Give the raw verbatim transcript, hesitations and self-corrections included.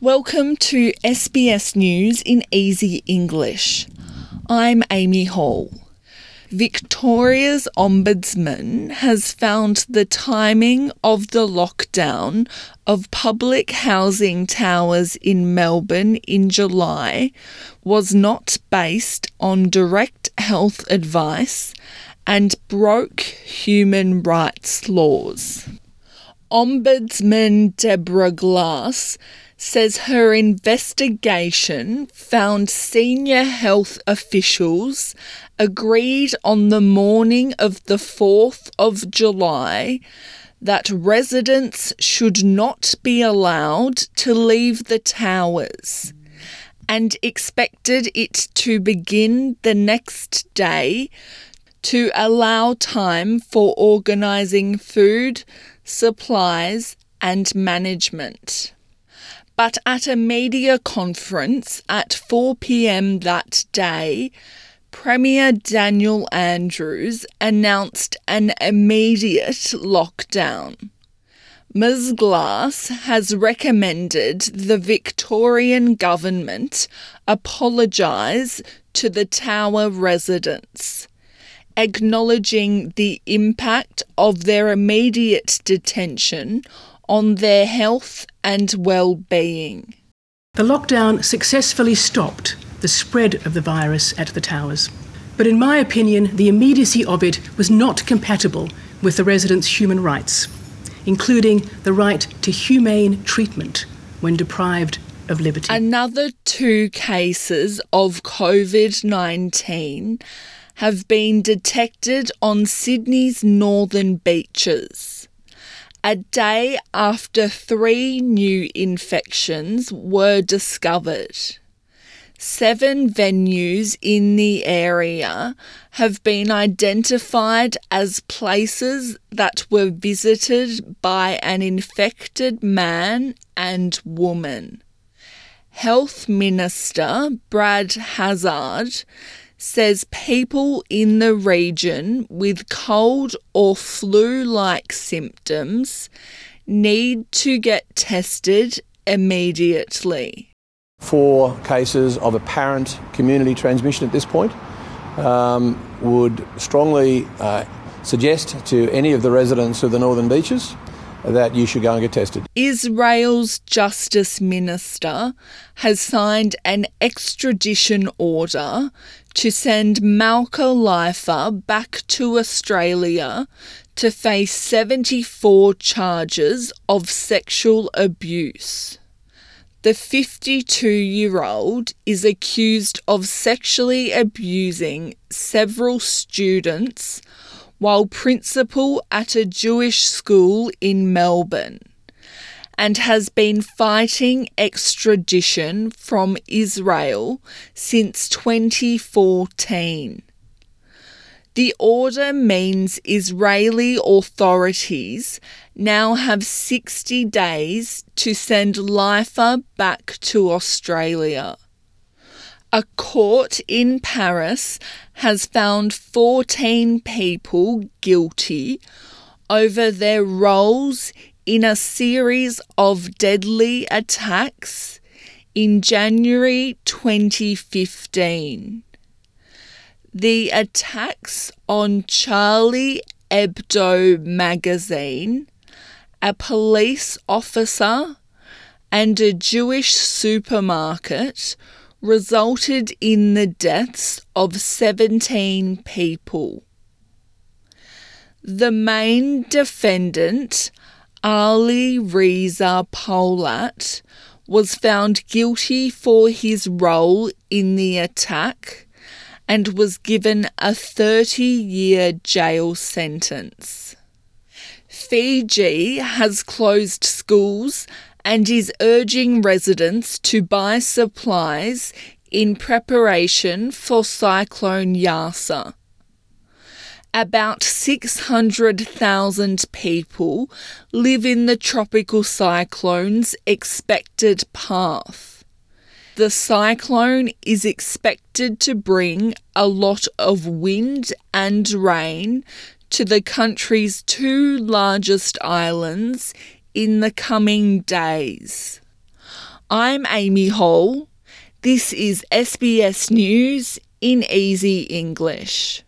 Welcome to S B S News in Easy English. I'm Amy Hall. Victoria's Ombudsman has found the timing of the lockdown of public housing towers in Melbourne in July was not based on direct health advice and broke human rights laws. Ombudsman Deborah Glass says her investigation found senior health officials agreed on the morning of the fourth of July that residents should not be allowed to leave the towers and expected it to begin the next day to allow time for organising food, supplies and management. But at a media conference at four p.m. that day, Premier Daniel Andrews announced an immediate lockdown. Miz Glass has recommended the Victorian government apologise to the tower residents, acknowledging the impact of their immediate detention on their health and well-being. The lockdown successfully stopped the spread of the virus at the towers. But in my opinion, the immediacy of it was not compatible with the residents' human rights, including the right to humane treatment when deprived of liberty. Another two cases of COVID nineteen have been detected on Sydney's northern beaches, a day after three new infections were discovered. Seven venues in the area have been identified as places that were visited by an infected man and woman. Health Minister Brad Hazzard says people in the region with cold or flu-like symptoms need to get tested immediately. Four cases of apparent community transmission at this point um, would strongly uh, suggest to any of the residents of the Northern Beaches that you should go and get tested. Israel's Justice Minister has signed an extradition order to send Malka Leifer back to Australia to face seventy-four charges of sexual abuse. The fifty-two-year-old is accused of sexually abusing several students while principal at a Jewish school in Melbourne, and has been fighting extradition from Israel since twenty fourteen. The order means Israeli authorities now have sixty days to send Leifer back to Australia. A court in Paris has found fourteen people guilty over their roles in a series of deadly attacks in January twenty fifteen. The attacks on Charlie Hebdo magazine, a police officer, and a Jewish supermarket resulted in the deaths of seventeen people. The main defendant, Ali Reza Polat, was found guilty for his role in the attack and was given a thirty-year jail sentence. Fiji has closed schools and is urging residents to buy supplies in preparation for Cyclone Yasa. About six hundred thousand people live in the tropical cyclone's expected path. The cyclone is expected to bring a lot of wind and rain to the country's two largest islands in the coming days. I'm Amy Hall. This is S B S News in Easy English.